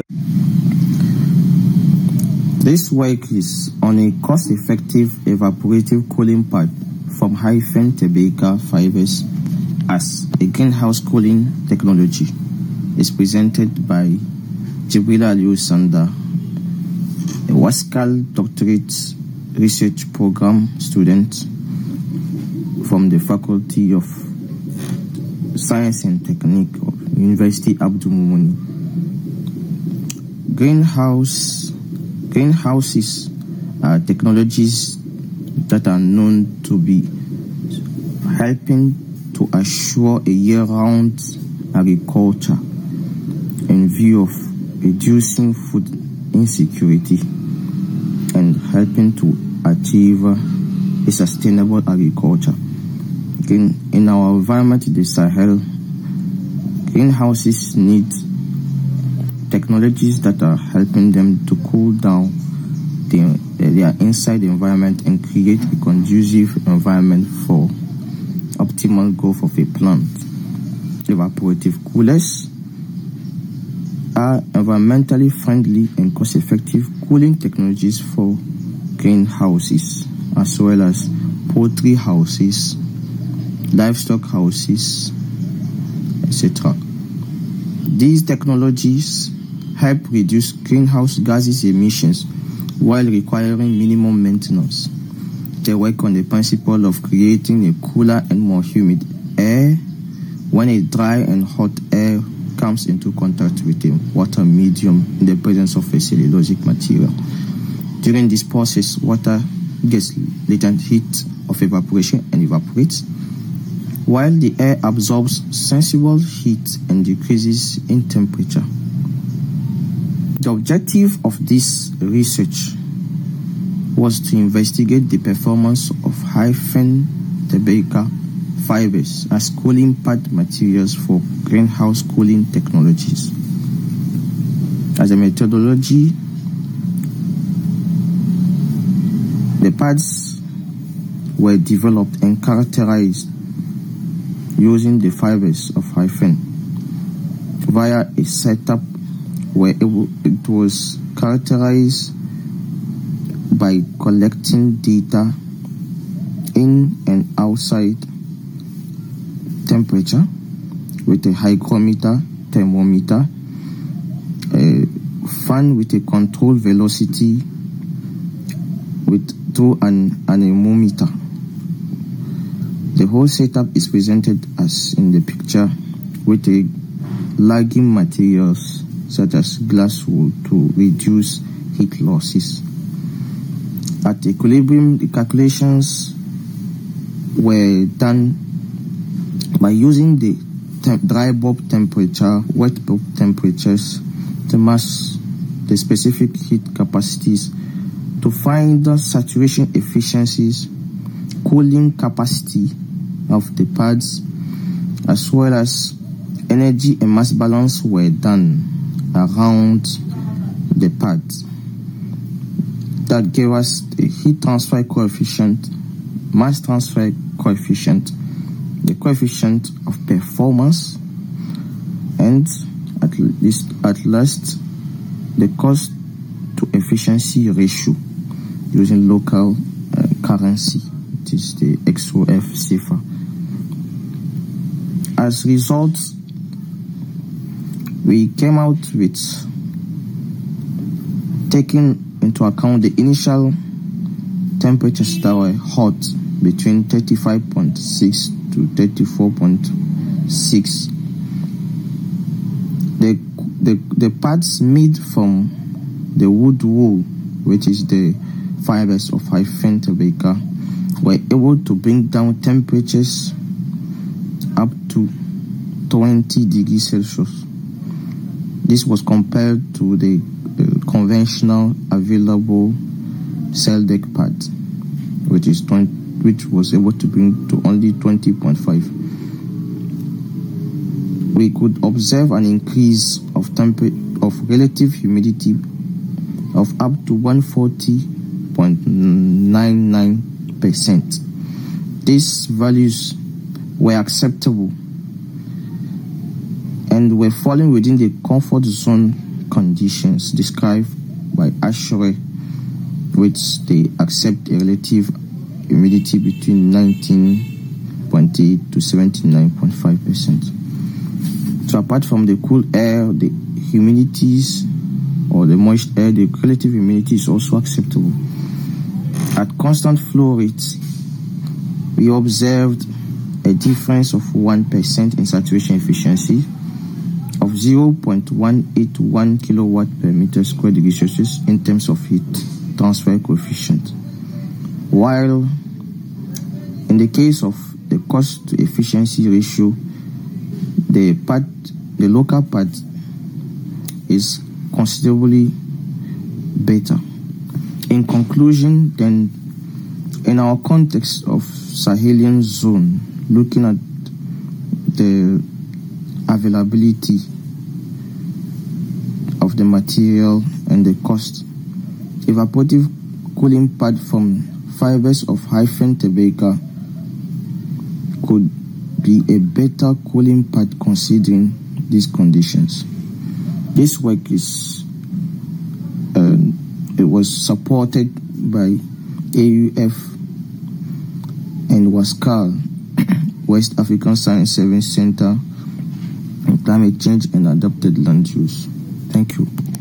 This work is on a cost-effective evaporative cooling pad from Tebeka Fibers as a greenhouse cooling technology. It's presented by Jibril Aliyu Sanda, a WASCAL doctorate research program student from the Faculty of Science and Technique of University Abdul Mumuni. Greenhouses are technologies that are known to be helping to assure a year-round agriculture in view of reducing food insecurity and helping to achieve a sustainable agriculture. In our environment, the Sahel, greenhouses need technologies that are helping them to cool down their inside environment and create a conducive environment for optimal growth of a plant. Evaporative coolers are environmentally friendly and cost-effective cooling technologies for greenhouses, as well as poultry houses, livestock houses, etc. These technologies help reduce greenhouse gases emissions while requiring minimum maintenance. They work on the principle of creating a cooler and more humid air when a dry and hot air comes into contact with a water medium in the presence of a cellulosic material. During this process, water gets latent heat of evaporation and evaporates, while the air absorbs sensible heat and decreases in temperature. The objective of this research was to investigate the performance of Tebeka fibers as cooling pad materials for greenhouse cooling technologies. As a methodology, the pads were developed and characterized using the fibers of via a setup where it was characterized by collecting data in and outside temperature with a hygrometer, thermometer, a fan with a controlled velocity through an anemometer. The whole setup is presented as in the picture with a lagging materials such as glass wool to reduce heat losses. At equilibrium, the calculations were done by using the dry bulb temperature, wet bulb temperatures, the specific heat capacities to find the saturation efficiencies, cooling capacity of the pads, as well as energy and mass balance were done around the pads. That gave us the heat transfer coefficient, mass transfer coefficient, the coefficient of performance, and at last the cost to efficiency ratio using local currency. It is the XOF CFA. As results, we came out with taking into account the initial temperatures that were hot between 35.6 to 34.6. The pads made from the wood wool, which is the fibers of Tebeka, were able to bring down temperatures up to 20 degrees Celsius. This was compared to the conventional available cell deck pad, which was able to bring to only 20.5. We could observe an increase of relative humidity of up to 140.99%. These values were acceptable and were falling within the comfort zone conditions described by ASHRAE, which they accept a relative humidity between 19.8 to 79.5%. So apart from the cool air, the humidities or the moist air, the relative humidity is also acceptable. At constant flow rates, we observed a difference of 1% in saturation efficiency of 0.181 kilowatt per meter square degree Celsius in terms of heat transfer coefficient. While in the case of the cost to efficiency ratio, the local part is considerably better. In conclusion, then, in our context of Sahelian zone, looking at the availability of the material and the cost, evaporative cooling pad from fibers of Hyphaeum tabacea could be a better cooling pad considering these conditions. This work it was supported by AUF and WASCAL, West African Science Service Center on Climate Change and Adapted Land Use. Thank you.